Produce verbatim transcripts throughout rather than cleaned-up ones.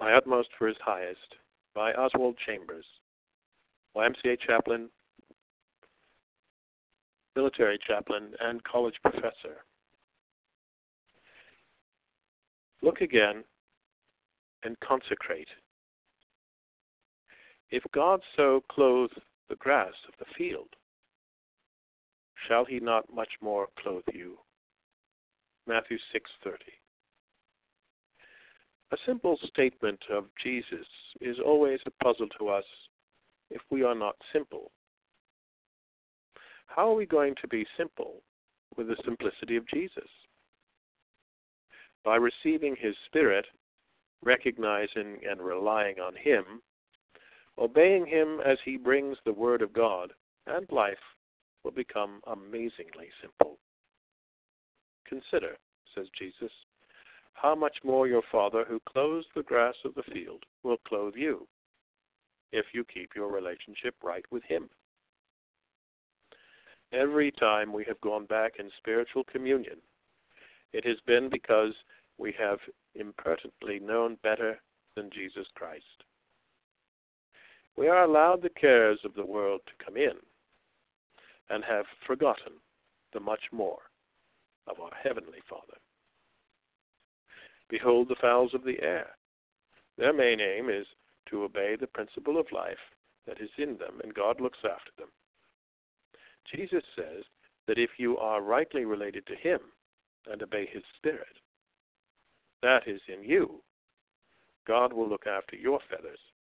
My Utmost for His Highest by Oswald Chambers, Y M C A chaplain, military chaplain, and college professor. Look again and consecrate. If God so clothe the grass of the field, shall he not much more clothe you? Matthew six thirty. A simple statement of Jesus is always a puzzle to us if we are not simple. How are we going to be simple with the simplicity of Jesus? By receiving his Spirit, recognizing and relying on him, obeying him as he brings the Word of God, and life will become amazingly simple. Consider, says Jesus, how much more your Father who clothes the grass of the field will clothe you, if you keep your relationship right with him. Every time we have gone back in spiritual communion, it has been because we have impertinently known better than Jesus Christ. We are allowed the cares of the world to come in and have forgotten the much more of our Heavenly Father. Behold the fowls of the air. Their main aim is to obey the principle of life that is in them, and God looks after them. Jesus says that if you are rightly related to him and obey his Spirit, that is in you, God will look after your feathers.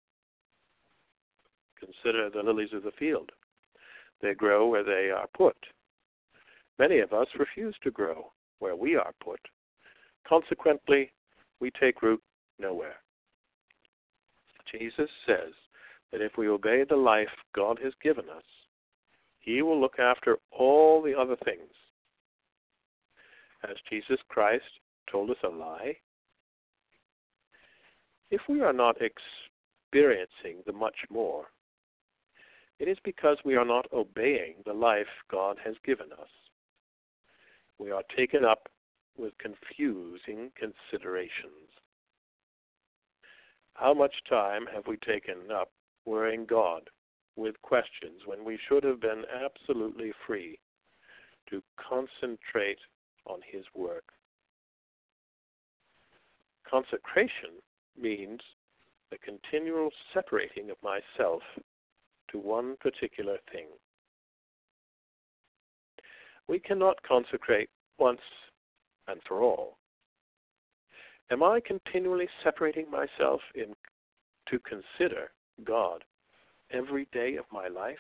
Consider the lilies of the field. They grow where they are put. Many of us refuse to grow where we are put. Consequently, we take root nowhere. Jesus says that if we obey the life God has given us, he will look after all the other things. Has Jesus Christ told us a lie? If we are not experiencing the much more, it is because we are not obeying the life God has given us. We are taken up with confusing considerations. How much time have we taken up worrying God with questions when we should have been absolutely free to concentrate on his work? Consecration means the continual separating of myself to one particular thing. We cannot consecrate once and for all. Am I continually separating myself in, to consider God every day of my life?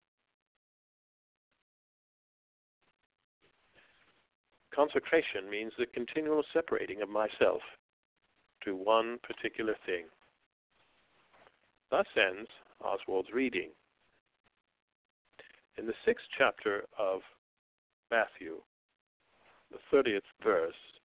Consecration means the continual separating of myself to one particular thing. Thus ends Oswald's reading. In the sixth chapter of Matthew, the thirtieth verse,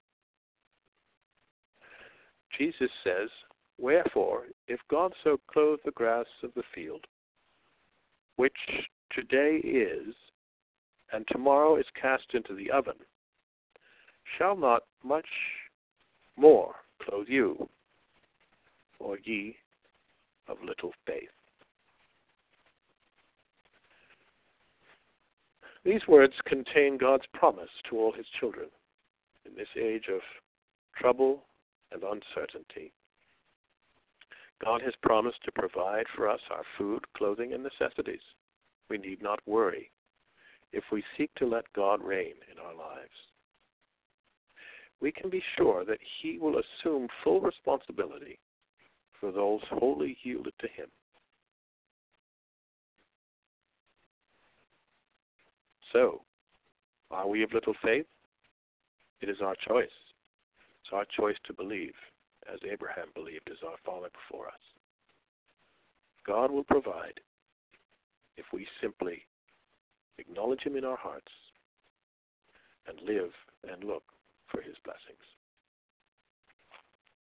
Jesus says, "Wherefore, if God so clothe the grass of the field, which today is, and tomorrow is cast into the oven, shall not much more clothe you, O ye of little faith?" These words contain God's promise to all his children in this age of trouble and uncertainty. God has promised to provide for us our food, clothing, and necessities. We need not worry if we seek to let God reign in our lives. We can be sure that he will assume full responsibility for those wholly yielded to him. So, are we of little faith? It is our choice. It's our choice to believe, as Abraham believed as our father before us. God will provide if we simply acknowledge him in our hearts and live and look for his blessings.